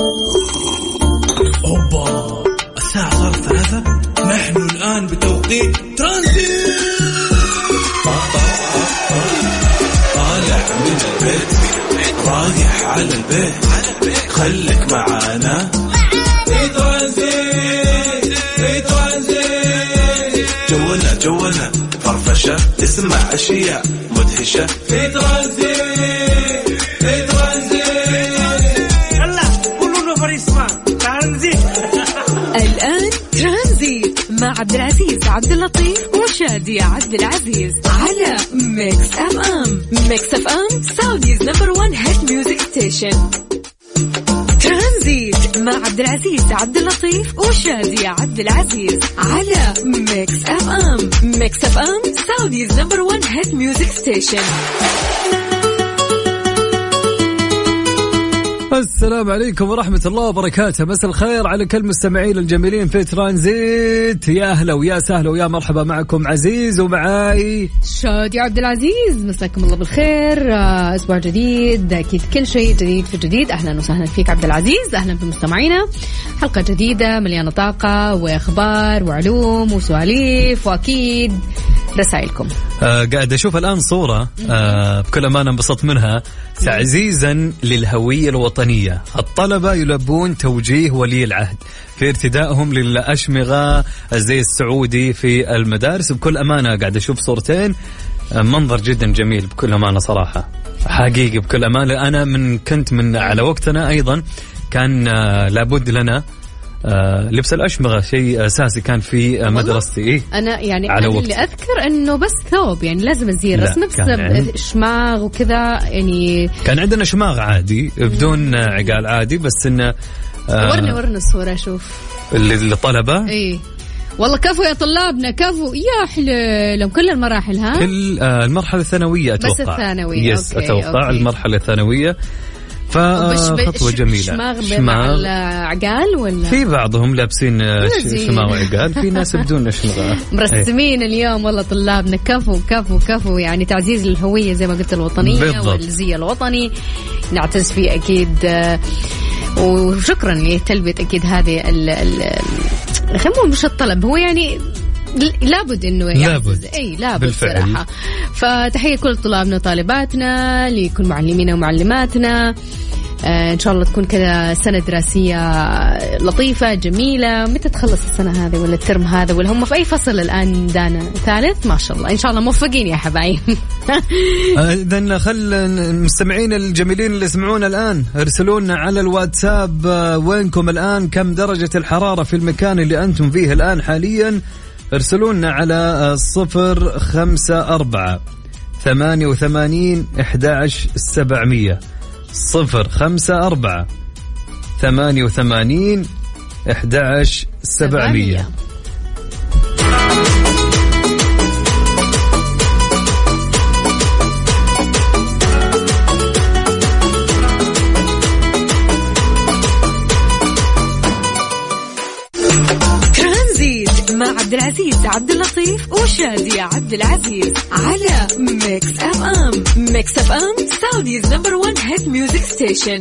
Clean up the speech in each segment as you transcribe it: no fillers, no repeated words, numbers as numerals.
أوبا الساعة صارت 3. نحن الآن بتوقيت ترانزيت. طالع من البيت رايح على البيت خليك معانا في ترانزيت. في ترانزيت جولنا فرفشة تسمع أشياء مدهشة في ترانزيت. في ترانزيت يلا قولوا نفر اسمع ترانزيت. الآن ترانزيت مع عبد العزيز عبد اللطيف وشادي عبد العزيز على ميكس اف ام. ميكس اف ام سعوديز نمبر 1 هيت ميوزك ستيشن. ترانزيت مع عبد العزيز عبد اللطيف وشادي عبد العزيز على ميكس اف ام. ميكس اف ام سعوديز نمبر 1 هيت ميوزك ستيشن. السلام عليكم ورحمة الله وبركاته. مساء الخير على كل مستمعين الجميلين في ترانزيت. يا أهلا ويا سهلا ويا مرحبا معكم عزيز ومعاي شادي عبد العزيز. مساكم الله بالخير. أسبوع جديد أكيد كل شيء جديد في جديد. أهلا وسهلا فيك عبد العزيز. أهلا بمستمعينا. حلقة جديدة مليانة طاقة وأخبار وعلوم وسواليف وأكيد رسائلكم. قاعد أشوف الآن صورة بكل أمانة انبسطت منها. تعزيزا للهوية الوطنية الطلبة يلبون توجيه ولي العهد في ارتدائهم للأشمغة الزي السعودي في المدارس. بكل أمانة قاعد أشوف صورتين منظر جدا جميل بكل أمانة صراحة حقيقي بكل أمانة. أنا كنت من على وقتنا أيضا كان لابد لنا لبس الأشمغة شيء أساسي كان في مدرستي. إيه؟ أنا يعني أنا اللي أذكر إنه بس ثوب يعني لازم الزير بس نفس شماغ وكذا يعني. كان عندنا شماغ عادي بدون عقال عادي بس إنه ورني الصورة شوف للطلبة. إيه والله كفو يا طلابنا كفو يا حلو كل المراحل. ها كل المرحلة الثانوية أتوقع. بس الثانوية أتوقع المرحلة الثانوية. فخطوة جميلة. شماغ العقال ولا في بعضهم لابسين شماغ وعقال في ناس بدون شماغ مرسمين اليوم. والله طلابنا كفو يعني تعزيز الهوية زي ما قلت الوطنية بالضبط. والزي الوطني نعتز فيه أكيد. وشكرا لتلبية أكيد هذه خلونا مش الطلب هو يعني لابد انه لابد بالفعل. صراحه فتحيه كل طلابنا وطالباتنا لكل معلمينا ومعلماتنا. ان شاء الله تكون كذا سنه دراسيه لطيفه جميله. متى تخلص السنه هذه ولا الترم هذا ولا هم في اي فصل الان؟ دانا ثالث ما شاء الله. ان شاء الله موفقين يا حبايب. اذا خل المستمعين الجميلين اللي يسمعونا الان ارسلوا لنا على الواتساب وينكم الان، كم درجه الحراره في المكان اللي انتم فيه الان حاليا. ارسلونا على 054 88 11 700 054 88 11 700. مع عبد العزيز عبد اللطيف وشادي عبد العزيز على ميكس اف ام. ميكس اف ام سعوديز نمبر 1 هيت ميوزك ستيشن.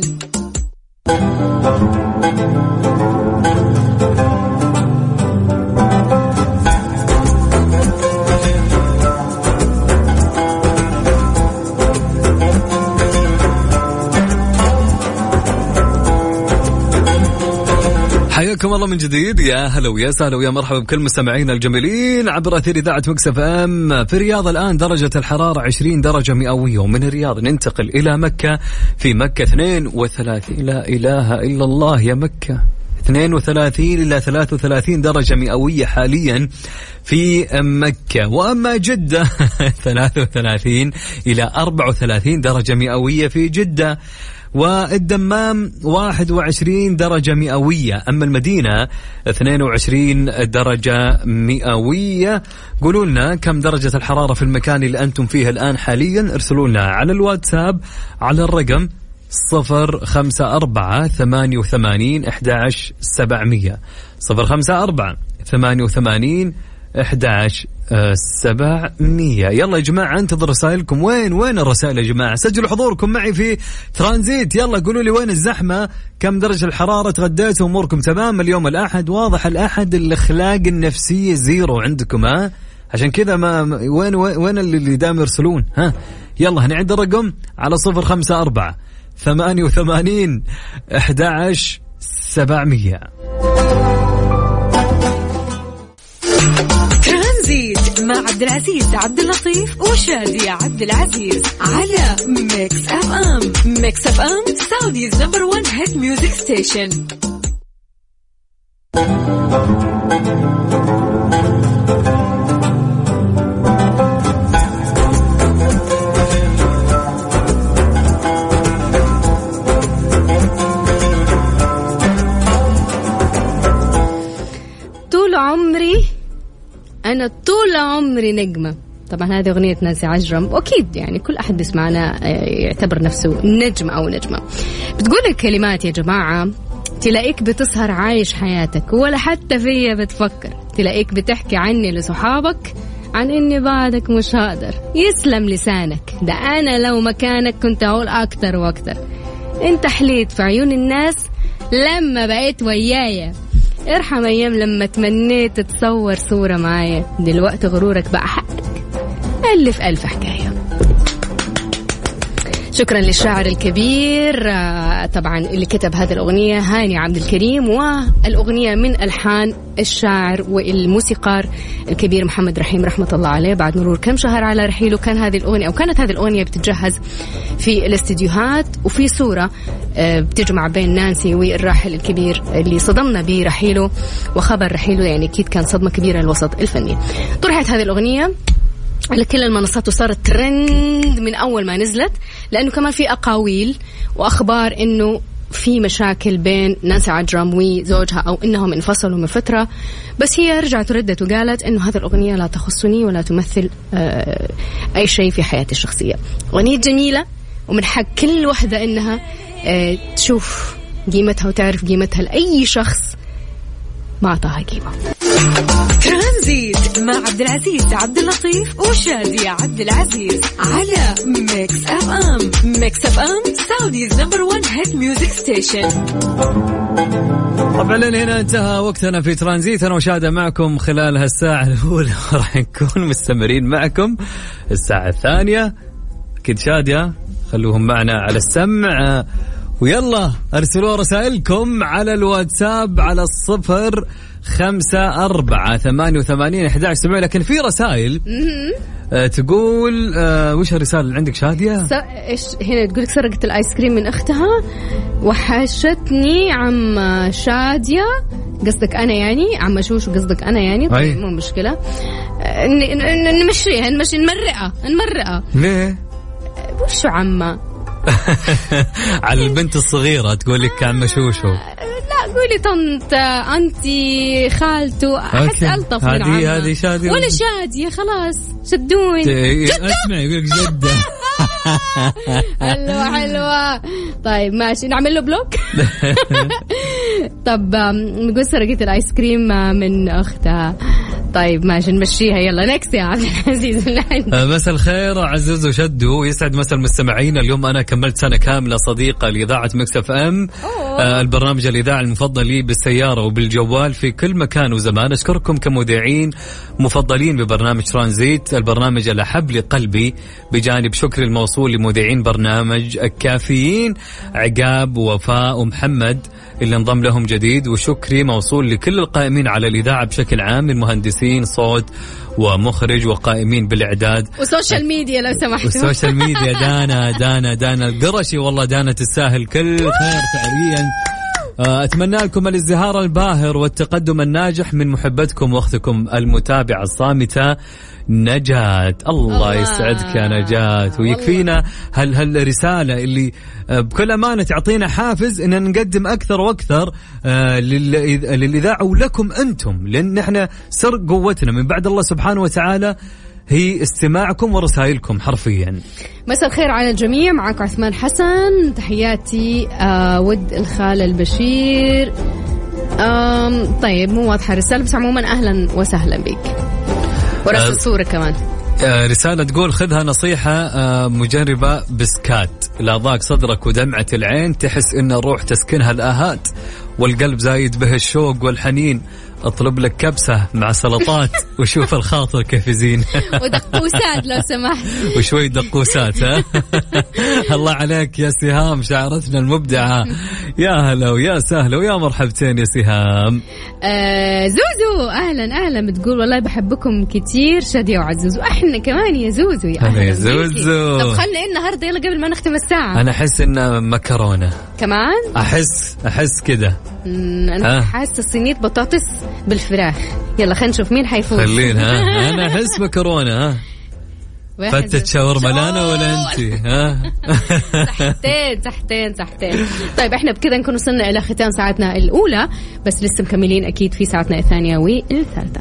حياكم الله من جديد. يا هلا ويا سهلا ويا مرحبا بكل مستمعينا الجميلين عبر أثير إذاعة ميكس اف ام. في الرياض الآن درجة الحرارة 20 درجة مئوية. ومن الرياض ننتقل إلى مكة. في مكة 32 لا إله إلا الله يا مكة 32 إلى 33 درجة مئوية حاليا في مكة. وأما جدة 33 إلى 34 درجة مئوية في جدة. والدمام 21 درجة مئوية. أما المدينة 22 درجة مئوية. قولوا لنا كم درجة الحرارة في المكان اللي أنتم فيه الآن حاليا. ارسلوا لنا على الواتساب على الرقم 054 88 11 700 054 88 11,700. يلا يا جماعة انتظر رسائلكم. وين الرسائل يا جماعة؟ سجلوا حضوركم معي في ترانزيت. يلا قولوا لي وين الزحمة، كم درجة الحرارة، تغديتوا، أموركم تمام؟ اليوم الأحد، واضح الأحد الأخلاق النفسية زيرو عندكم، ها؟ عشان كذا ما وين اللي دائما يرسلون؟ ها يلا هنعد الرقم على 054-88-11-700. ترانزيت مع عبد العزيز عبد اللطيف وشادي عبد العزيز على ميكس اف ام. ميكس اف ام سعوديز نمبر 1 هيت ميوزك ستيشن. أنا طول عمري نجمة. طبعا هذه أغنية نانسي عجرم، وأكيد يعني كل أحد بيسمعنا يعتبر نفسه نجم أو نجمة. بتقول الكلمات يا جماعة: تلاقيك بتسهر عايش حياتك ولا حتى فيا بتفكر، تلاقيك بتحكي عني لصحابك عن إني بعدك مش هقدر، يسلم لسانك، ده أنا لو مكانك كنت أقول أكتر وأكتر، أنت حليت في عيون الناس لما بقيت ويايا، ارحم أيام لما تمنيت تتصور صورة معايا، دلوقتي غرورك بقى حقك، ألف ألف حكاية. شكرا للشاعر الكبير طبعا اللي كتب هذه الأغنية هاني عبد الكريم، والأغنية من ألحان الشاعر والموسيقار الكبير محمد رحيم رحمة الله عليه. بعد مرور كم شهر على رحيله كانت هذه الأغنية بتتجهز في الاستديوهات، وفي صورة بتجمع بين نانسي والراحل الكبير اللي صدمنا برحيله وخبر رحيله، يعني أكيد كان صدمة كبيرة للوسط الفني. طرحت هذه الأغنية على كل المنصات وصارت ترند من أول ما نزلت، لأنه كمان في أقاويل وأخبار إنه في مشاكل بين نانسي عجرم وزوجها أو إنهم انفصلوا من فترة، بس هي رجعت وردت وقالت إنه هذه الأغنية لا تخصني ولا تمثل أي شيء في حياتي الشخصية. أغنية جميلة ومن حق كل وحدة إنها تشوف قيمتها وتعرف قيمتها لأي شخص ما أعطاها قيمة. ترانزيت مع عبد العزيز عبد اللطيف وشادي عبد العزيز على ميكس اف ام. ميكس اف ام سعوديز نمبر 1 هيت ميوزك ستيشن. طبعا هنا انتهى وقتنا في ترانزيت، انا وشادة معكم خلال هالساعة الأولى، راح نكون مستمرين معكم الساعة الثانية. أكيد شادية خلوهم معنا على السمع، ويلا ارسلوا رسائلكم على الواتساب على 0548811700. لكن في رسائل تقول وش الرسالة اللي عندك شادية؟ إيش هنا تقولك سرقت الآيس كريم من أختها وحشتني عم شادية، قصدك أنا يعني عم شوش، قصدك أنا يعني طيب مو مشكلة، نمشيها نمرقها ليه؟ وشو عمّا على البنت الصغيرة تقول لك عم شوشو، لا قولي طنط أنتي خالته، أحس ألطف من عمّا. هذه شادية ولا شادية خلاص شدون اسمعي يقولك جدة. حلوة طيب ماشي نعمل له بلوك. طب نقول سرقت الآيس كريم من أختها، طيب ماشي نمشيها. يلا نكست يا عبد العزيز. مساء الخير عزيز وشدو، يسعد مساء المستمعين. اليوم أنا كملت سنة كاملة صديقة لإذاعة ميكس اف ام، البرنامج الإذاعي المفضل لي بالسيارة وبالجوال في كل مكان وزمان. أشكركم كمذيعين مفضلين ببرنامج ترانزيت، البرنامج الأحب لقلبي، بجانب شكر الموصول لمذيعين برنامج الكافيين عقاب ووفاء ومحمد اللي انضم لهم جديد، وشكري موصول لكل القائمين على الإذاعة بشكل عام، المهندسين صوت ومخرج وقائمين بالإعداد وسوشيال ميديا لو سمحتوا. والسوشيال ميديا دانا القرشي، والله دانا تستاهل كل خير فعليا. أتمنى لكم الازدهار الباهر والتقدم الناجح من محبتكم واختكم المتابعة الصامتة نجاة. الله يسعدك يا نجاة، ويكفينا هالرسالة اللي بكل أمانة تعطينا حافز إن نقدم أكثر وأكثر للإذاعة ولكم أنتم، لأن نحن سر قوتنا من بعد الله سبحانه وتعالى هي استماعكم ورسائلكم حرفيا. مساء الخير على الجميع، معك عثمان حسن، تحياتي ود الخالة البشير طيب مو واضحة الرسالة، بس عموما أهلا وسهلا بك. ورسل صورة كمان. رسالة تقول خذها نصيحة مجربة بسكات، لا ضاق صدرك ودمعة العين تحس إن الروح تسكنها الآهات والقلب زايد به الشوق والحنين، اطلب لك كبسة مع سلطات وشوف الخاطر كيف يزين. ودقوسات لو سمحت. وشوي دقوسات. ها. الله عليك يا سهام، شاعرتنا المبدعة. يا هلا ويا سهلا ويا مرحبتين يا سهام. زوزو أهلا بتقول والله بحبكم كتير شادية وعزوز، وإحنا كمان يا زوزو. يا أهلا يا زوزو. طب خلي النهاردة يلا قبل ما نختم الساعة. أنا أحس إن مكرونة كمان. أحس كده. أنا حاسة صينية بطاطس بالفراخ. يلا خلينا نشوف مين حيفوز. خلينا. أنا أحس مكرونة. فتة شاورما لانا ولا أنتي؟ صحتين. طيب احنا بكذا نكون وصلنا إلى ختام ساعتنا الأولى، بس لسه مكملين أكيد في ساعتنا الثانية والثالثة.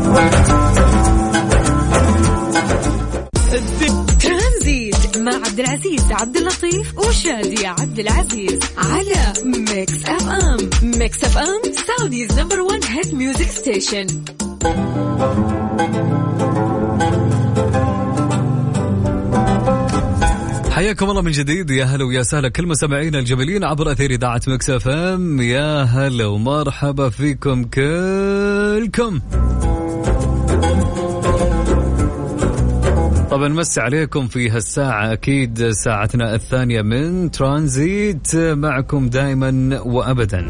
ترانزيت مع عبد العزيز عبد اللطيف وشادية عبد العزيز على ميكس اف ام. ميكس اف ام سعوديز نمبر 1 هيت ميوزك ستيشن. حياكم الله من جديد، يا هلا ويا سهلا كل مستمعينا الجميلين عبر أثير إذاعة ميكس اف ام. يا هلا ومرحبا فيكم كلكم. طبعا مسي عليكم في هالساعة، أكيد ساعتنا الثانية من ترانزيت معكم دائما وأبدا.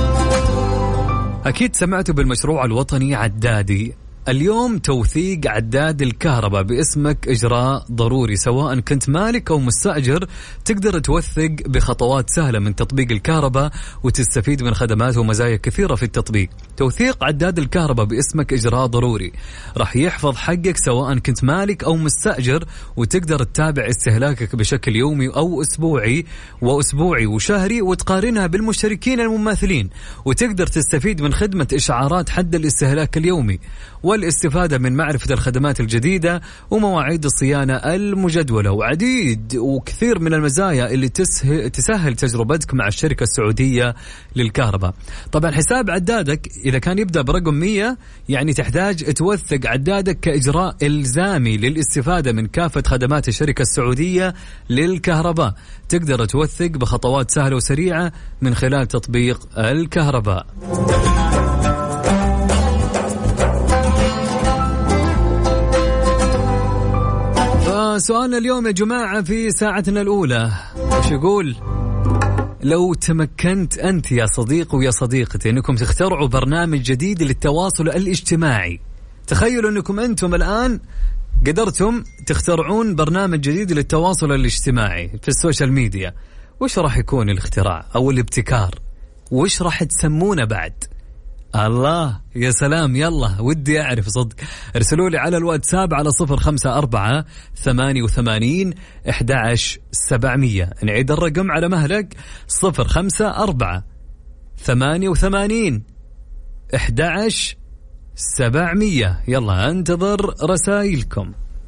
أكيد سمعتوا بالمشروع الوطني عدادي. اليوم توثيق عداد الكهرباء باسمك إجراء ضروري، سواء كنت مالك أو مستأجر تقدر توثق بخطوات سهلة من تطبيق الكهرباء وتستفيد من خدمات ومزايا كثيرة في التطبيق. توثيق عداد الكهرباء باسمك إجراء ضروري راح يحفظ حقك سواء كنت مالك أو مستأجر، وتقدر تتابع استهلاكك بشكل يومي أو أسبوعي وشهري، وتقارنها بالمشتركين المماثلين، وتقدر تستفيد من خدمة إشعارات حد الاستهلاك اليومي، والاستفادة من معرفة الخدمات الجديدة ومواعيد الصيانة المجدولة، وعديد وكثير من المزايا اللي تسهل تجربتك مع الشركة السعودية للكهرباء. طبعا حساب عدادك إذا كان يبدأ برقم 100 يعني تحتاج توثق عدادك كإجراء إلزامي للاستفادة من كافة خدمات الشركة السعودية للكهرباء. تقدر توثق بخطوات سهلة وسريعة من خلال تطبيق الكهرباء. سؤالنا اليوم يا جماعة في ساعتنا الأولى وش يقول؟ لو تمكنت أنت يا صديق ويا صديقتي أنكم تخترعوا برنامج جديد للتواصل الاجتماعي، تخيلوا أنكم أنتم الآن قدرتم تخترعون برنامج جديد للتواصل الاجتماعي في السوشيال ميديا، وش راح يكون الاختراع أو الابتكار؟ وش راح تسمونه بعد؟ الله يا سلام، يلا ودي أعرف صدق. ارسلوا لي على الواتساب على 0548811700. نعيد الرقم على مهلك 0548811700. يلا انتظر رسائلكم.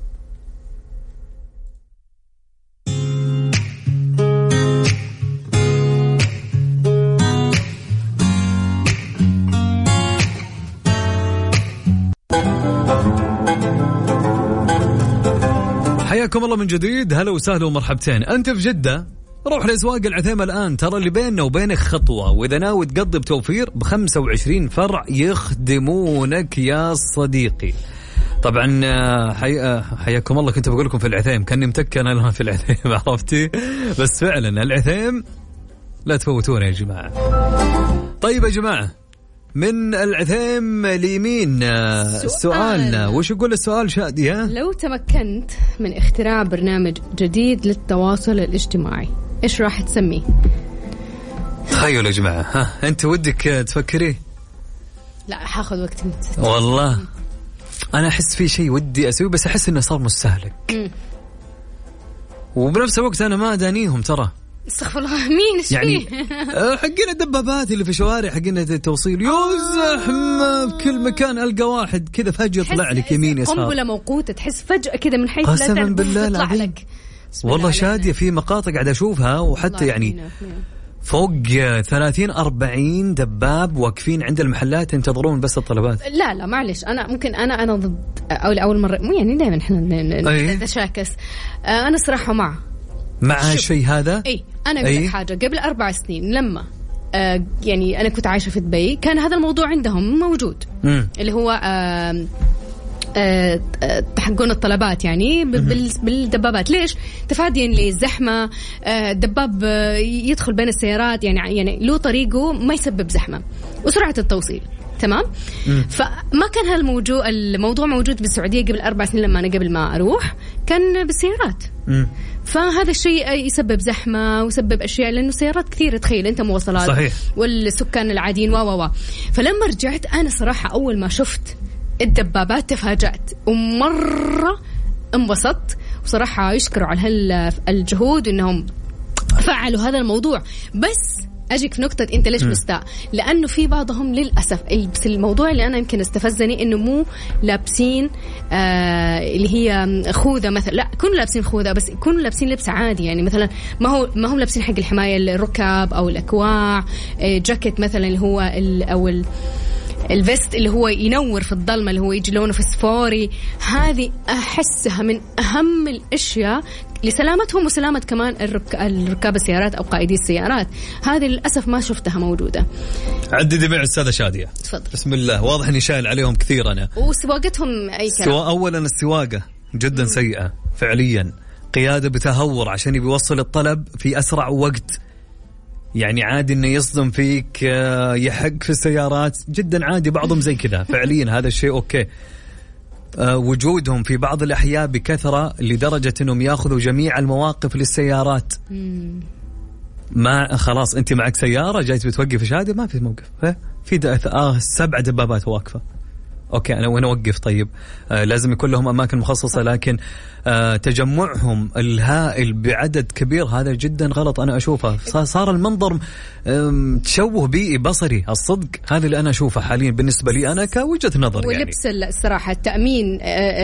حياكم الله من جديد، هلا وسهلا ومرحبتين. أنت في جدة روح لأسواق العثيمة الآن، ترى اللي بيننا وبينك خطوة، وإذا ناوي تقضي بتوفير ب25 فرع يخدمونك يا صديقي. طبعا حياكم الله. كنت بقول لكم في العثيم كأني متكن أنا في العثيم، عرفتي؟ بس فعلا العثيم لا تفوتونا يا جماعة. طيب يا جماعة، من العثيم اليمين سؤالنا وش يقول السؤال شادي؟ لو تمكنت من اختراع برنامج جديد للتواصل الاجتماعي ايش راح تسميه؟ تخيلوا يا جماعة، انت ودك تفكري؟ لا حاخذ وقت والله انا احس في شيء ودي اسويه، بس احس انه صار مستهلك وبنفس الوقت انا ما ادانيهم ترى. استغفر الله، مين يعني حقين الدبابات اللي في شوارع حقين التوصيل زحمة بكل مكان، ألقى واحد كذا فجأة يطلع لك يمين يسار، قنبلة موقوتة تحس فجأة كذا من حيث لا تعرف تطلع لك. والله شادية في مقاطع قاعد أشوفها، وحتى يعني فوق 30-40 دباب واقفين عند المحلات ينتظرون بس الطلبات. لا معلش، أنا ضد أول مرة، مو يعني دائما إحنا نتشاكس. أنا صراحة مع الشيء هذا. أنا أقول لك حاجة، قبل 4 سنين لما يعني أنا كنت عايشة في دبي، كان هذا الموضوع عندهم موجود، اللي هو تحقون الطلبات يعني بالدبابات. ليش؟ تفاديا للزحمة. دباب يدخل بين السيارات، يعني له طريقه ما يسبب زحمة وسرعة التوصيل. تمام. فما كان الموضوع موجود بالسعودية قبل 4 سنين لما أنا قبل ما أروح كان بالسيارات. فهذا الشيء يسبب زحمة ويسبب أشياء، لأنه سيارات كثيرة، تخيل أنت مواصلات. صحيح. والسكان العاديين فلما رجعت أنا صراحة أول ما شفت الدبابات تفاجأت ومرة انبسطت، وصراحة يشكروا على الجهود إنهم فعلوا هذا الموضوع. بس أجيك في نقطة أنت ليش مستاء؟ لأنه في بعضهم للأسف، بس الموضوع اللي أنا يمكن استفزني إنه مو لابسين اللي هي خوذة مثلا، لا يكونوا لابسين خوذة بس يكونوا لابسين لبس عادي، يعني مثلا ما هم لابسين حق الحماية الركب أو الأكواع، جاكيت مثلا اللي هو أو الفيست اللي هو ينور في الظلمة، اللي هو يجي لونه فسفوري. هذه أحسها من أهم الأشياء لسلامتهم وسلامة كمان الركاب السيارات أو قائدي السيارات. هذه للأسف ما شفتها موجودة. عدي بيع السادة شادية. تفضل. بسم الله، واضح إني شايل عليهم كثير أنا. وسواقتهم أي كلام. أولا السواقة جدا سيئة فعليا، قيادة بتهور عشان يوصل الطلب في أسرع وقت. يعني عادي إنه يصدم فيك، يحق في السيارات جدا عادي، بعضهم زي كذا فعليا هذا الشيء أوكي. وجودهم في بعض الأحياء بكثرة لدرجة إنهم يأخذوا جميع المواقف للسيارات. ما خلاص أنت معك سيارة جايت بتوقف شادي، ما في موقف، في 7 دبابات واقفة. أوكي أنا وين أوقف؟ طيب لازم يكون لهم أماكن مخصصة، لكن تجمعهم الهائل بعدد كبير هذا جدا غلط. أنا أشوفه صار المنظر تشوه بيئي بصري، الصدق هذا اللي أنا أشوفه حاليا بالنسبة لي أنا كوجهة نظر. ولبس يعني الصراحة التأمين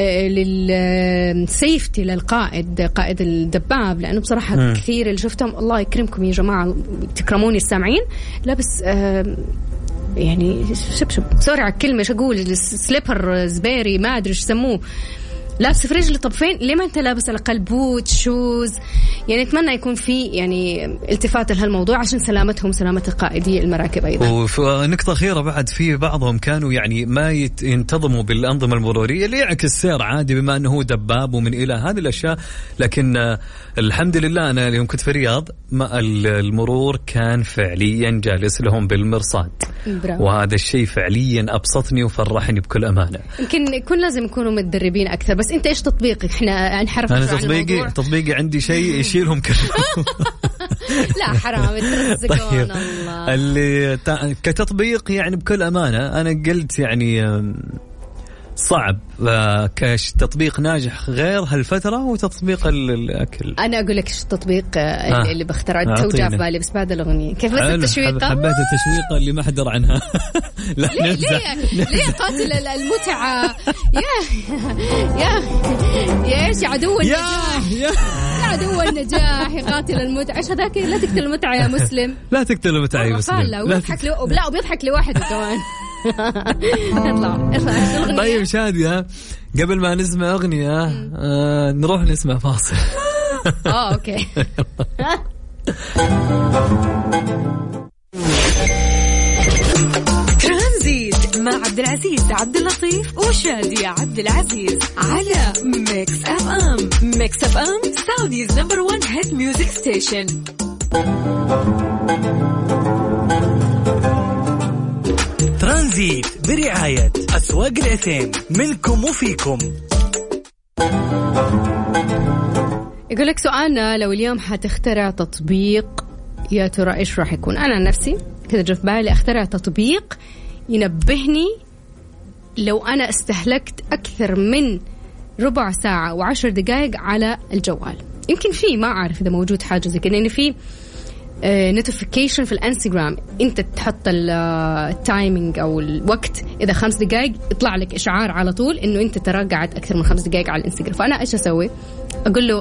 للسيفتي قائد الدباب، لأنه بصراحة كثير اللي شفتهم، الله يكرمكم يا جماعة تكرموني السامعين، لابس يعني شبشب، سوري على الكلمة، ايش اقول، سليبر زبيري ما ادري ايش يسموه، لابس في رجل. طب فين؟ ليه ما انت لابس على الاقل بوت شوز؟ يعني اتمنى يكون في يعني التفات لهالموضوع عشان سلامتهم، سلامة قائدي المراكب ايضا. ونقطة أخيرة بعد، في بعضهم كانوا يعني ما ينتظموا بالأنظمة المرورية اللي يعكس السير عادي بما انه هو دباب ومن الى هذه الاشياء. لكن الحمد لله انا اليوم كنت في الرياض، المرور كان فعليا جالس لهم بالمرصاد. وهذا الشيء فعليا أبسطني وفرحني بكل أمانة. يمكن يكون لازم يكون متدربين أكثر. بس أنت إيش تطبيقك؟ إحنا نحرف. أنا تطبيقي عندي شيء يشيلهم كلهم. لا حرام ترزقون طيب. الله. اللي كتطبيق يعني بكل أمانة أنا قلت يعني صعب كتطبيق ناجح غير هالفترة وتطبيق الأكل. أنا أقول لك إيش التطبيق اللي بخترعه توجع في بالي بس بعد الأغنية. كيف التشويقة؟ حبيت التشويقة اللي ما حدر عنها. ليه قاتل المتعة؟ يا إيش عدو النجاح؟ يا عدو النجاح يا قاتل المتعة. إيش هذاك؟ لا تقتل المتعة يا مسلم. لا تقتل المتعة يا مسلم. لا وبيضحك لواحد كمان. اطلع. طيب شادية، قبل ما نسمع أغنية نروح نسمع فاصل. أوكي. ترانزيت مع عبد العزيز عبد اللطيف وشادية عبد العزيز على ميكس اف ام. ميكس اف ام سعوديز نمبر 1 هيت ميوزك ستيشن. ترانزيت برعاية أسواق الأثيم، منكم وفيكم. يقول لك سؤالنا، لو اليوم حتخترع تطبيق يا ترى إيش راح يكون؟ أنا نفسي كذا جاء في بالي أخترع تطبيق ينبهني لو أنا استهلكت أكثر من ربع ساعة و10 دقائق على الجوال. يمكن في، ما أعرف إذا موجود حاجة زي كده، يعني في نوتيفيكيشن في الانستغرام انت تحط التايمينج او الوقت، اذا 5 دقائق يطلع لك اشعار على طول انه انت ترى قاعد اكثر من 5 دقائق على الانستغرام. فانا ايش اسوي؟ اقول له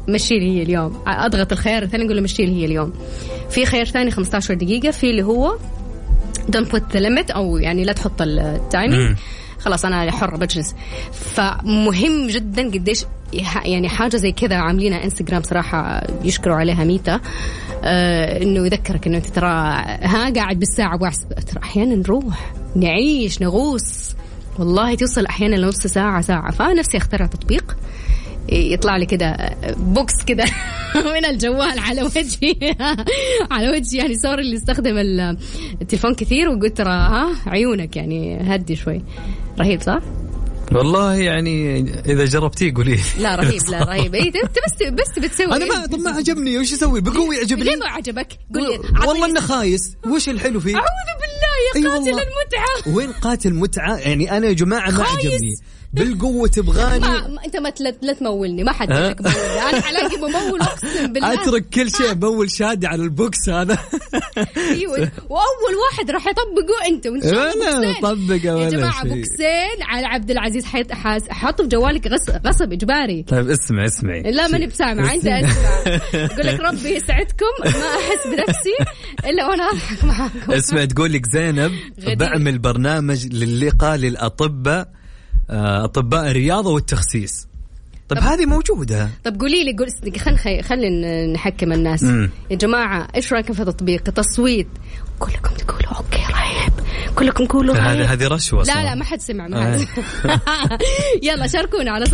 مشي لي هي اليوم، أضغط الخيار الثاني نقول له مشي لي هي اليوم. في خيار ثاني 15 دقيقة، في اللي هو don't put the limit أو يعني لا تحط التايمينج، خلاص أنا حرة بجلس. فمهم جدا قديش يعني حاجة زي كذا عاملينها انستغرام صراحة يشكروا عليها ميتا، إنه يذكرك إنه أنت ترى قاعد بالساعة واحد، ترى أحيانا نروح نعيش نغوص والله توصل أحيانا لنص ساعة ساعة. فنفسي أخترع تطبيق يطلع لي كده بوكس كده من الجوال على وجهي على وجهي يعني صار اللي يستخدم التليفون كثير، وقلت ترى عيونك يعني هدي شوي. رهيب صح؟ والله يعني إذا جربتيه قولي. لا رهيب، لا رهيب. إيه بس بتسوي. أنا ما طب ما عجبني، وش أسوي؟ بقوي عجبني. ليه ما عجبك؟ قولي. والله إنه خايس. وش الحلو فيه؟ أعوذ بالله يا قاتل المتعة. وين قاتل متعة؟ يعني أنا يا جماعة ما عجبني. بالقوة تبغاني. أنت ما لا تمولني، ما حد لك مولني. أنا حلاقي بمول أقسم بالله. أترك كل شيء بمول شادي على البوكس هذا. أيوة. وأول واحد راح يطبقه أنت وإن شاء الله. أنا أطبقه يا جماعة بوكسين على عبد العزيز حطه في جوالك غصب إجباري. طيب اسمعي. لا ماني بسامع، أنت أسمع. أقول لك ربي يسعدكم، ما أحس بنفسي إلا وأنا أضحك معاكم. اسمع تقول لك زينب بعمل برنامج للقاء للأطباء، أطباء الرياضة والتخسيس. طب هذه موجودة. طب قولي لي خلينا نحكم الناس. يا جماعة إيش رأيكم في تطبيق تصويت؟ كلكم تقولوا أوكي رهيب، كلكم تقولوا هذه رشوة. لا ما حد سمع معها. يلا شاركونا على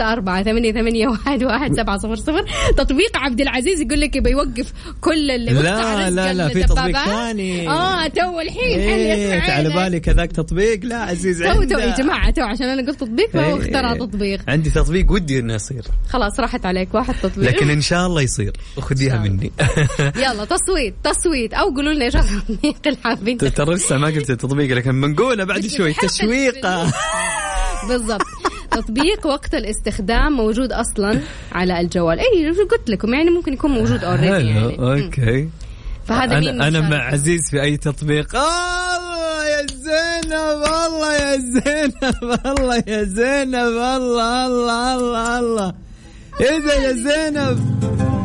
0548811700. تطبيق عبد العزيز يقول لك بيوقف كل اللي لا في تطبيق ثاني. تو الحين على بالي كذاك تطبيق. لا عزيز تو يا جماعة عشان أنا قلت تطبيق فهو اخترع تطبيق. عندي تطبيق ودي إنه يصير. خلاص راحت عليك واحد تطبيق، لكن إن شاء الله يصير، خذيها مني. يلا تصويت أو قولوا لنا إيش التطبيق اللي حابين. ترى لسه ما قلت التطبيق لكن بنقوله بعد شوي تشويقه. بالضبط. تطبيق وقت الاستخدام موجود أصلا على الجوال. أي قلت لكم يعني ممكن يكون موجود أوريدي يعني. أوكي. فهذا أنا مع عزيز في أي تطبيق. الله يا زينب، الله يا زينب، الله يا زينب، الله الله الله الله. إذا يا زينب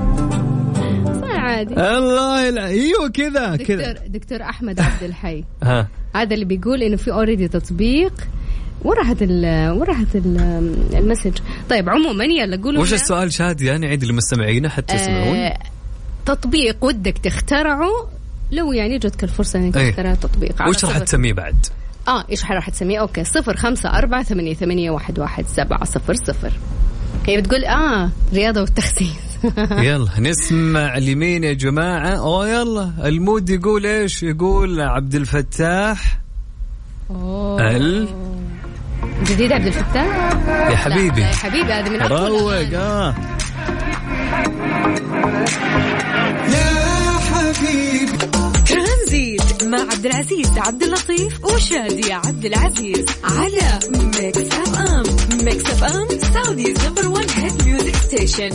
عادي. الله ايوه كذا. دكتور احمد عبد الحي هذا اللي بيقول انه في اوريدي تطبيق ورحت المسج. طيب عموما يلا قولوا وش السؤال شادي يعني عيد للمستمعين حتى يسمعون. تطبيق ودك تخترعه لو يعني جتك الفرصه انك تخترع تطبيق. وش راح تسميه بعد؟ ايش راح تسميه؟ اوكي 0548811700. هي بتقول رياضه والتخسيس. يلا نسمع لمين يا جماعة. يلا المود يقول ايش؟ يقول عبد الفتاح. جديد عبد الفتاح يا حبيبي. يا حبيبي هذا من روق. يا حبيبي. ترانزيت مع عبد العزيز عبد اللطيف وشادي عبد العزيز على ميكس اف ام. ميكس اف ام سعوديز نمبر 1 هيت ميوزك ستيشن.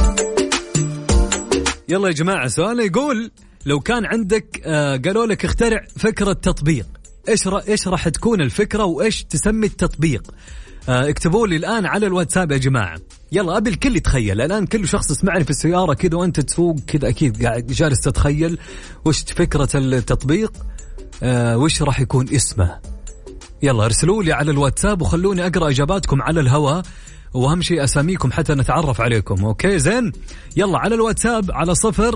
يلا يا جماعة سؤال يقول لو كان عندك قالوا لك اخترع فكرة تطبيق، ايش راح تكون الفكرة وايش تسمي التطبيق؟ اكتبوا لي الآن على الواتساب يا جماعة. يلا أبي الكل يتخيل الآن، كل شخص يسمعني في السيارة كذا وأنت تسوق كذا أكيد قاعد جالس تتخيل وش فكرة التطبيق، وش راح يكون اسمه. يلا ارسلوا لي على الواتساب وخلوني أقرأ إجاباتكم على الهواء، وأهم شيء أساميكم حتى نتعرف عليكم. أوكي زين. يلا على الواتساب على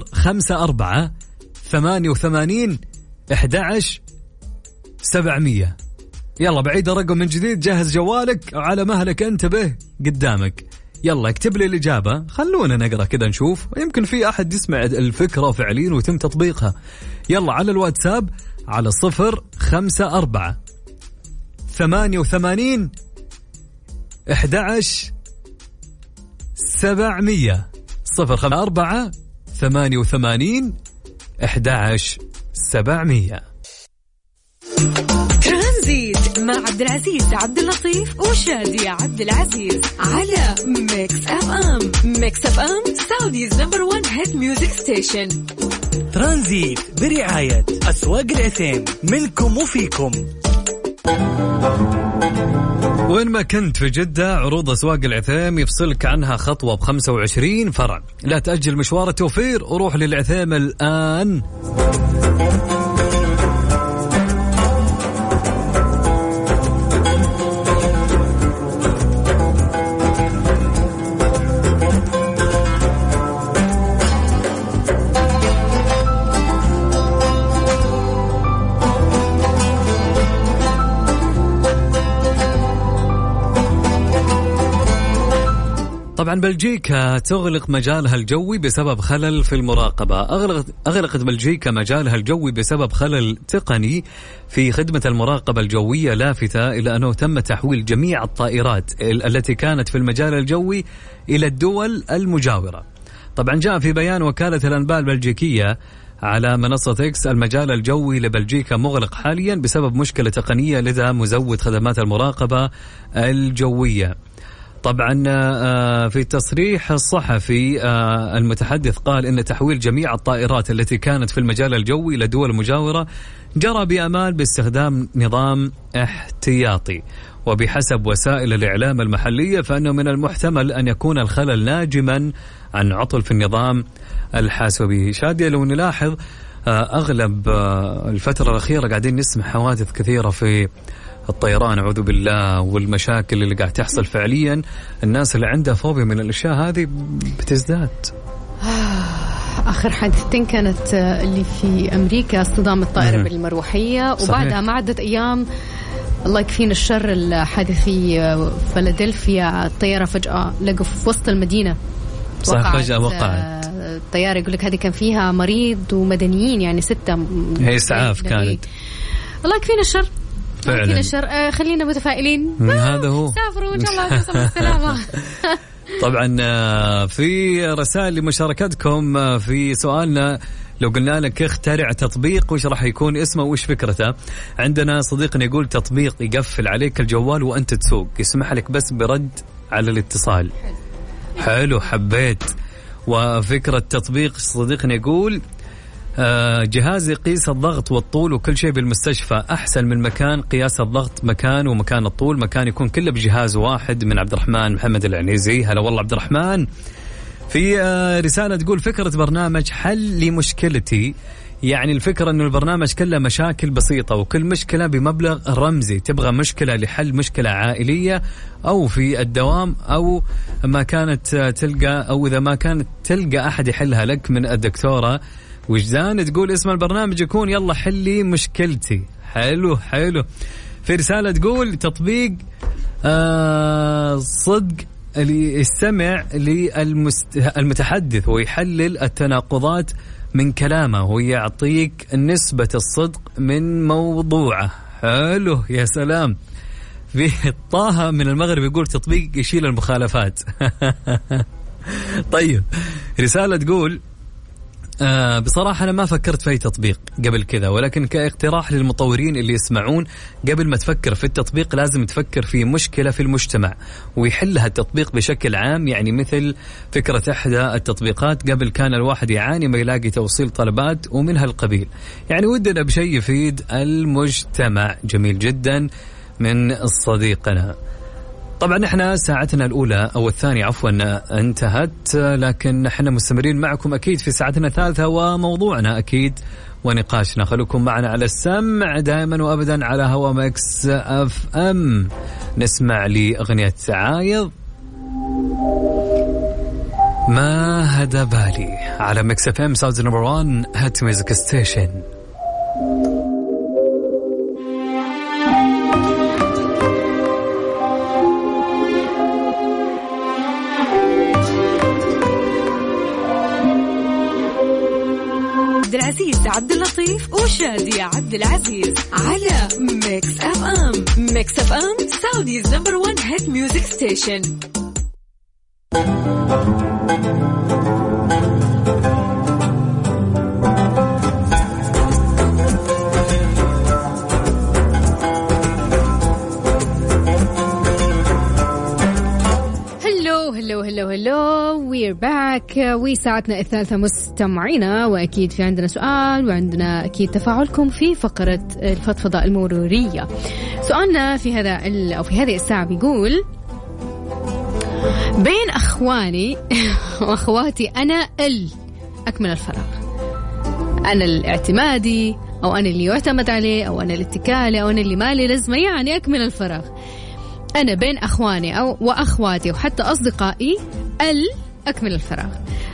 0548811700. يلا بعيد الرقم من جديد، جهز جوالك على مهلك انتبه قدامك. يلا اكتب لي الإجابة، خلونا نقرأ كذا نشوف، يمكن في أحد يسمع الفكرة فعليا ويتم تطبيقها. يلا على الواتساب على 0548811700. 0548811700. ترانزيت مع عبد العزيز عبد اللطيف وشادي عبد العزيز على ميكس اف ام. ميكس اف ام سعوديز نمبر 1 هيت ميوزك ستيشن. ترانزيت برعاية أسواق العثيم، منكم وفيكم. وين ما كنت في جدة عروض أسواق العثيم يفصلك عنها خطوة ب25 فرع. لا تأجل مشوار التوفير وروح للعثيم الآن. طبعا بلجيكا تغلق مجالها الجوي بسبب خلل في المراقبة. أغلقت بلجيكا مجالها الجوي بسبب خلل تقني في خدمة المراقبة الجوية، لافتة إلى أنه تم تحويل جميع الطائرات التي كانت في المجال الجوي إلى الدول المجاورة. طبعا جاء في بيان وكالة الأنباء البلجيكية على منصة إكس: المجال الجوي لبلجيكا مغلق حاليا بسبب مشكلة تقنية لدى مزود خدمات المراقبة الجوية. طبعا في تصريح الصحفي المتحدث قال إن تحويل جميع الطائرات التي كانت في المجال الجوي إلى دول مجاورة جرى بأمان باستخدام نظام احتياطي، وبحسب وسائل الإعلام المحلية فإنه من المحتمل أن يكون الخلل ناجما عن عطل في النظام الحاسوبي. شادية، لو نلاحظ أغلب الفترة الأخيرة قاعدين نسمع حوادث كثيرة في الطيران، أعوذ بالله، والمشاكل اللي قاعد تحصل فعليا. الناس اللي عندها فوبيا من الأشياء هذه بتزداد. آخر حادثتين كانت اللي في أمريكا، اصطدام الطائرة بالمروحية، وبعدها ما عدت أيام الله يكفينا الشر الحادث في فيلادلفيا، الطيارة فجأة لقوا في وسط المدينة. صح، فجأة وقعت الطيارة. يقول لك هذه كان فيها مريض ومدنيين، يعني 6 هي إسعاف كانت. الله يكفينا الشر فعلا. الشر. خلينا متفائلين. هذا هو. سافروا إن شاء الله توصل بالسلامة. طبعا في رسائل لمشاركتكم في سؤالنا، لو قلنا لك اخترع تطبيق وش راح يكون اسمه وش فكرته. عندنا صديقنا يقول تطبيق يقفل عليك الجوال وأنت تسوق، يسمح لك بس برد على الاتصال. حلو، حبيت. وفكرة تطبيق صديقنا يقول جهاز يقيس الضغط والطول وكل شيء بالمستشفى، أحسن من مكان قياس الضغط مكان ومكان الطول مكان، يكون كله بجهاز واحد. من عبد الرحمن محمد العنيزي. هلا والله عبد الرحمن. في رسالة تقول فكرة برنامج حل لمشكلتي، يعني الفكرة أنه البرنامج كله مشاكل بسيطة وكل مشكلة بمبلغ رمزي. تبغى مشكلة لحل مشكلة عائلية أو في الدوام أو ما كانت تلقى، أو إذا ما كانت تلقى أحد يحلها لك. من الدكتورة وجدان تقول اسم البرنامج يكون يلا حلي مشكلتي. حلو حلو. في رسالة تقول تطبيق صدق اللي يستمع للمتحدث ويحلل التناقضات من كلامه ويعطيك نسبة الصدق من موضوعه. حلو، يا سلام. في طه من المغرب يقول تطبيق يشيل المخالفات. طيب، رسالة تقول بصراحة أنا ما فكرت في أي تطبيق قبل كذا، ولكن كاقتراح للمطورين اللي يسمعون، قبل ما تفكر في التطبيق لازم تفكر في مشكلة في المجتمع ويحلها التطبيق بشكل عام. يعني مثل فكرة إحدى التطبيقات، قبل كان الواحد يعاني ما يلاقي توصيل طلبات ومنها القبيل، يعني ودنا بشيء يفيد المجتمع. جميل جدا من صديقنا. طبعا احنا ساعتنا الأولى أو الثانية عفوا انتهت، لكن احنا مستمرين معكم أكيد في ساعتنا الثالثة وموضوعنا أكيد ونقاشنا. خلوكم معنا على السمع دائما وأبدا على هوا ميكس اف ام. نسمع لأغنية عايض ما هدى بالي على ميكس اف ام ساوند نمبر 1 هات ميوزك ستيشن. عبد العزيز عبد اللطيف وشادي عبد العزيز على ميكس اف ام. ميكس اف ام سعوديز نمبر 1 هيت ميوزك ستيشن. Hello, we're we're back. وساعتنا الثالثة مستمعينا، وأكيد في عندنا سؤال وعندنا أكيد تفاعلكم في فقرة الفضفضة المرورية. سؤالنا في هذه الساعة بيقول: بين أخواني وأخواتي أنا أكمل الفراغ، أنا الاعتمادي، أو أنا اللي يعتمد عليه، أو أنا الاتكالي، أو أنا اللي مالي لازمة، يعني أكمل الفراغ. أنا بين أخواني وأخواتي وحتى أصدقائي أكمل الفراغ.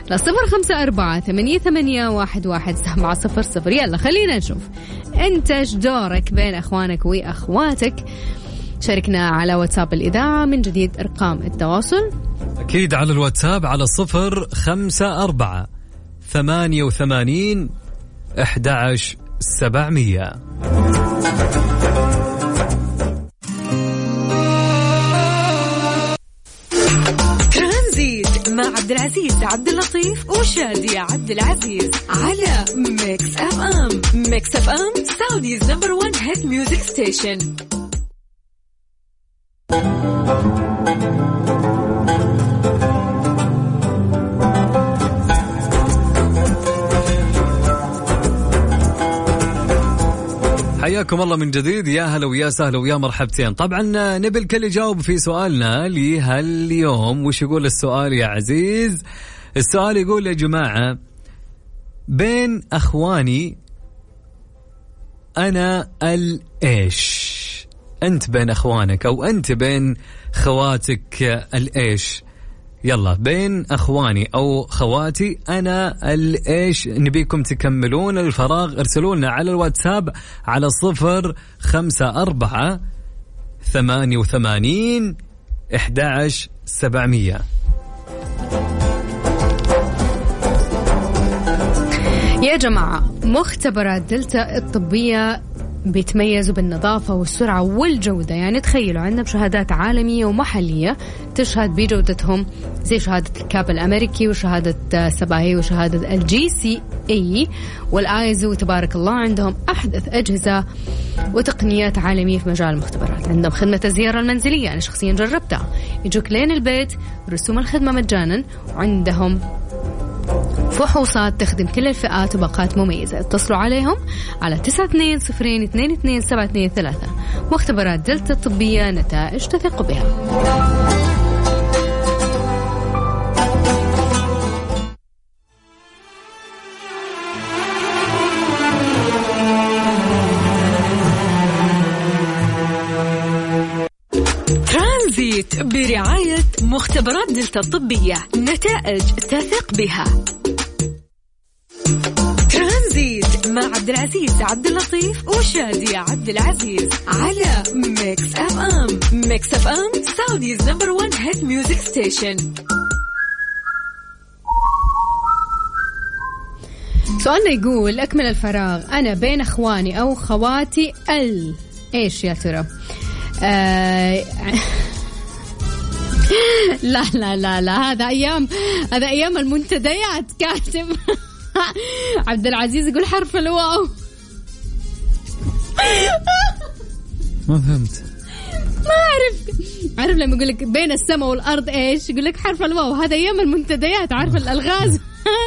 0548811700. يلا خلينا نشوف أنت إيش دورك بين أخوانك وأخواتك. شاركنا على واتساب الإذاعة. من جديد أرقام التواصل أكيد على الواتساب على 0548811700. ترانزيت مع عبد العزيز عبد اللطيف وشادية عبد العزيز على ميكس اف ام. ميكس اف ام سعوديز نمبر 1 هيت ميوزك ستيشن. حياكم الله من جديد. يا هلا ويا سهلا ويا مرحبتين. طبعا نبي الكل يجاوب في سؤالنا لهاليوم. وش يقول السؤال يا عزيز؟ السؤال يقول يا جماعة: بين أخواني أنا الإيش؟ أنت بين أخوانك أو أنت بين خواتك الإيش؟ يلا بين أخواني أو خواتي أنا الإيش. نبيكم تكملون الفراغ. ارسلوا لنا على الواتساب على 0548811700. يا جماعة، مختبرات دلتا الطبية بيتميزوا بالنظافة والسرعة والجودة. يعني تخيلوا عندنا بشهادات عالمية ومحلية تشهد بجودتهم، زي شهادة الكاب الأمريكي وشهادة سباهي وشهادة الGCA والآيزو. تبارك الله عندهم أحدث أجهزة وتقنيات عالمية في مجال المختبرات. عندهم خدمة الزيارة المنزلية، أنا شخصيا جربتها، يجوك لين البيت، رسوم الخدمة مجانا، وعندهم فحوصات تخدم كل الفئات وباقات مميزة. اتصلوا عليهم على 9202222723. مختبرات دلتا الطبية، نتائج تثق بها. ترانزيت برعاية مختبرات دلتا الطبية، نتائج تثق بها. ترانزيت مع عبد العزيز عبد اللطيف وشادية عبد العزيز على ميكس اف ام. ميكس اف ام سعوديز نمبر 1 هيت ميوزك ستيشن. سؤالنا يقول: أكمل الفراغ أنا بين أخواني أو خواتي إيش يا ترى؟ لا لا لا لا، هذا أيام المنتديات. كاتب عبد العزيز يقول حرف الواو. ما فهمت. ما عارف لما يقول لك بين السماء والأرض إيش، يقول لك حرف الواو. هذا أيام المنتديات، عارف الألغاز.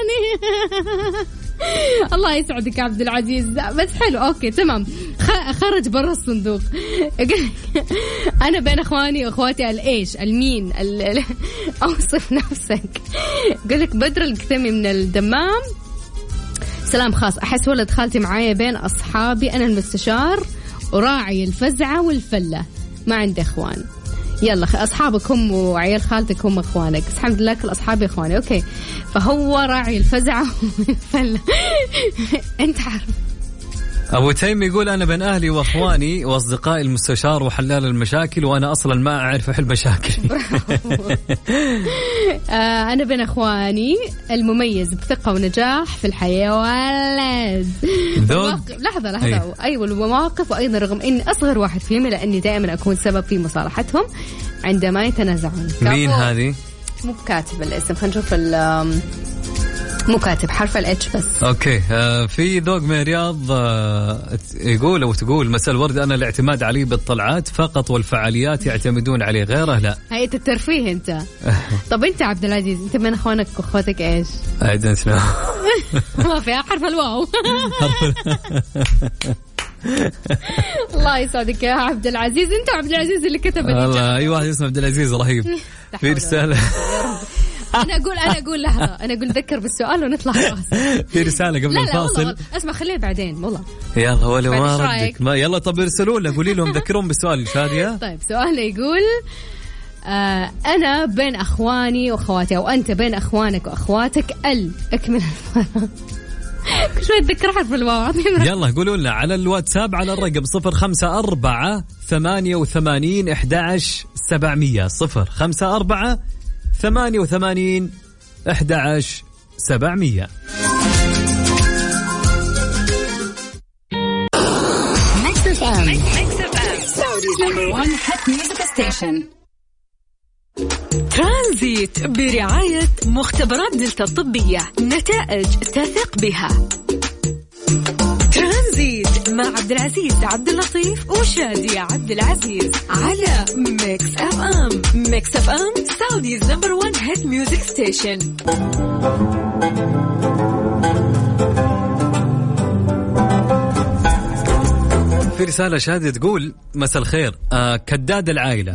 الله يسعدك يا عبد العزيز، بس حلو. أوكي تمام، خرج برا الصندوق. أنا بين أخواني وأخواتي الإيش، المين، أوصف نفسك. قلك بدر الكتمي من الدمام. سلام خاص، أحس ولد خالتي معايا بين أصحابي، أنا المستشار وراعي الفزعة والفلة، ما عندي أخوان. يلا أصحابك هم وعيال خالتك هم أخوانك، بس الحمد لله كل أصحابي أخواني. أوكي، فهو راعي الفزعة والفلة. أنت عارف. أبو تيم يقول أنا بين أهلي وأخواني وأصدقائي المستشار وحلال المشاكل، وأنا أصلا ما أعرف أحل مشاكل. أنا بين أخواني المميز بثقة ونجاح في الحياة ولد. لحظة أيوة، المواقف، وأيضا رغم إني أصغر واحد فيهم لأني دائما أكون سبب في مصالحتهم عندما يتنازعون. مين هذه؟ مو كاتب الاسم، خلينا نشوف مو كاتب حرف الاتش بس. اوكي. في ذوق من الرياض يقول او تقول مساء الورد، انا الاعتماد عليه بالطلعات فقط والفعاليات يعتمدون عليه، غيره لا. هيئة الترفيه انت. طب انت عبد العزيز، انت من اخوانك واخواتك ايش؟ I don't know. ما فيها حرف الواو. الله يسعدك يا عبد العزيز، انت عبد العزيز اللي كتب والله اي واحد اسمه عبد العزيز رهيب. في رسالة انا اقول لحظه، انا اقول ذكر بالسؤال ونطلع فاصل. في رسالة قبل الفاصل. لا اسمع خليها بعدين والله. يلا ولا ما ردك ما يلا. طب ارسلوا لنا قولي لهم ذكرون بالسؤال شادية. طيب سؤالنا يقول أنا بين أخواني وأخواتي، أو أنت بين أخوانك وأخواتك أكمل. كل شوي أتذكر حرف الواو. يلا قولوا لنا على الواتساب على الرقم 054-88-11-700 054-88-11-700. ترانزيت برعاية مختبرات دلتا الطبية، نتائج تثق بها. ترانزيت مع عبد العزيز عبد اللطيف وشادية عبد العزيز على ميكس اف ام. ميكس اف ام سعوديز نمبر 1 هيت ميوزك ستيشن. في رسالة شادية تقول مساء الخير، كداد العائلة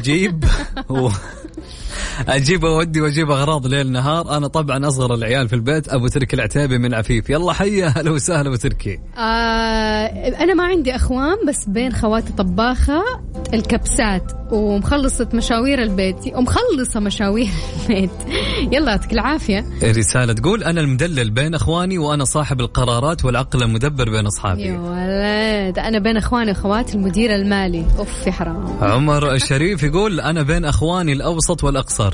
أجيب أودي وأجيب أغراض ليل نهار. أنا طبعا أصغر العيال في البيت، أبو تركي العتيبي من عفيف. يلا حيا هلا وسهلا أبو تركي. أنا ما عندي أخوان، بس بين خواتي طباخة الكبسات ومخلصة مشاوير البيت ومخلصة مشاوير البيت. يلا يعطيك العافية. رسالة تقول أنا المدلل بين أخواني وأنا صاحب القرارات والعقل المدبر بين أصحابي. يا ولد أنا بين أخواني وأخواتي المدير المالي. أوف يا حرام. عمر الشريف يقول أنا بين أخواني الأوسط والأقصر.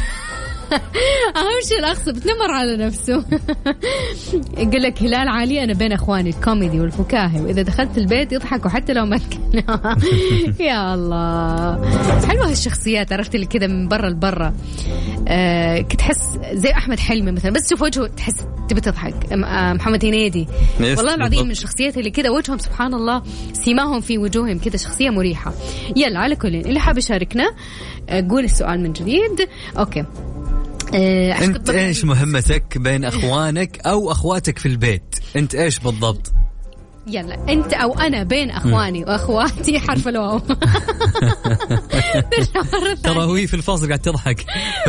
أهم شيء الأخص بتنمر على نفسه. يقول لك هلال علي أنا بين أخواني الكوميدي والفكاهي، وإذا دخلت البيت يضحكوا حتى لو ما تكلموا. يا الله حلوة هالشخصيات، عرفت اللي كذا من برا لبرا. كنت تحس زي أحمد حلمي مثلا، بس شوف وجهه تحس تبي تضحك. محمد هنيدي والله العظيم من الشخصيات اللي كذا وجههم سبحان الله سيماهم في وجوههم كذا شخصية مريحة. يلا على كل اللي حاب يشاركنا قول السؤال من جديد. أوكي أنت إيش مهمتك بين أخوانك أو أخواتك في البيت؟ أنت إيش بالضبط؟ يلا أنت أو أنا بين أخواني وأخواتي حرف الواو. ترى هو في الفاصل قاعد تضحك.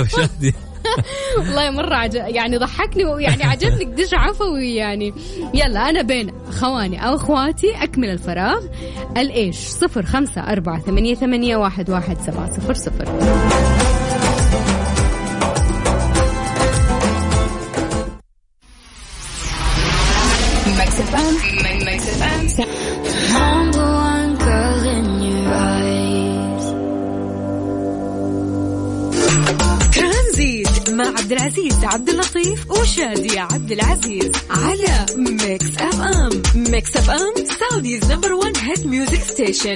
والله مرة يعني ضحكني ويعني عجبني قديش عفوي يعني. يلا أنا بين أخواني أو أخواتي أكمل الفراغ الإيش 0548811700. ترانزيت مع عبد العزيز عبد اللطيف وشادية عبد العزيز على ميكس اف ام. ميكس اف ام سعوديز نمبر 1 هيت ميوزك ستيشن.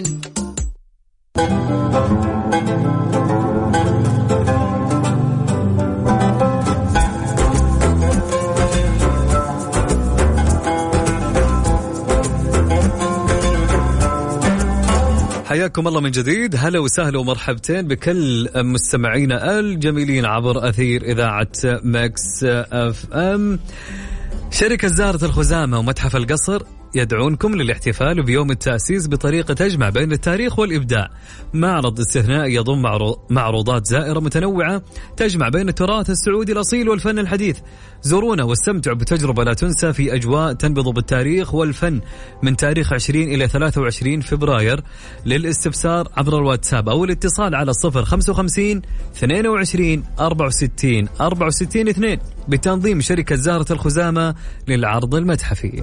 حياكم الله من جديد. هلا وسهلا ومرحبتين بكل مستمعينا الجميلين عبر أثير إذاعة ميكس اف ام. شركة زهرة الخزامة ومتحف القصر يدعونكم للاحتفال بيوم التأسيس بطريقة تجمع بين التاريخ والإبداع. معرض استثنائي يضم معروضات زائرة متنوعة تجمع بين التراث السعودي الأصيل والفن الحديث. زورونا واستمتعوا بتجربة لا تنسى في أجواء تنبض بالتاريخ والفن من تاريخ 20 إلى 23 فبراير. للاستفسار عبر الواتساب أو الاتصال على 055 22 64 64 2 بتنظيم شركة زهرة الخزامة للعرض المتحفي.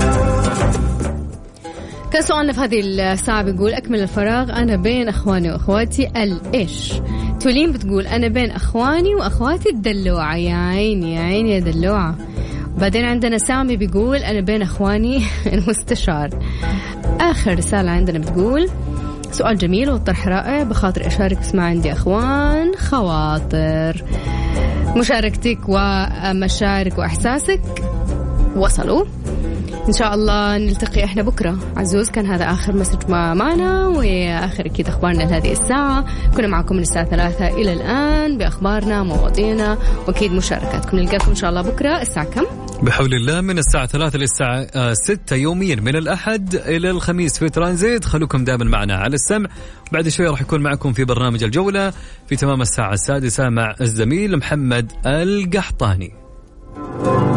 كان سؤالنا في هذه الساعة بيقول أكمل الفراغ أنا بين أخواني وأخواتي الإيش. تولين بتقول أنا بين أخواني وأخواتي الدلوعة. يا عيني يا عيني يا دلوعة. بعدين عندنا سامي بيقول أنا بين أخواني المستشار. آخر رسالة عندنا بتقول سؤال جميل والطرح رائع، بخاطر أشارك بس ما عندي أخوان خواطر. مشاركتك ومشاعرك وإحساسك وصلوا. إن شاء الله نلتقي إحنا بكرة. عزوز، كان هذا آخر مسج معنا وآخر أكيد أخبارنا لهذه الساعة. كنا معكم من الساعة 3 إلى الآن بأخبارنا مواضيعنا وأكيد مشاركاتكم. نلقاكم إن شاء الله بكرة الساعة كم؟ بحول الله من الساعة 3 للساعة 6 يوميا من الأحد إلى الخميس في ترانزيت. خلوكم دائما معنا على السمع. بعد شوي راح يكون معكم في برنامج الجولة في تمام الساعة 6 مع الزميل محمد القحطاني.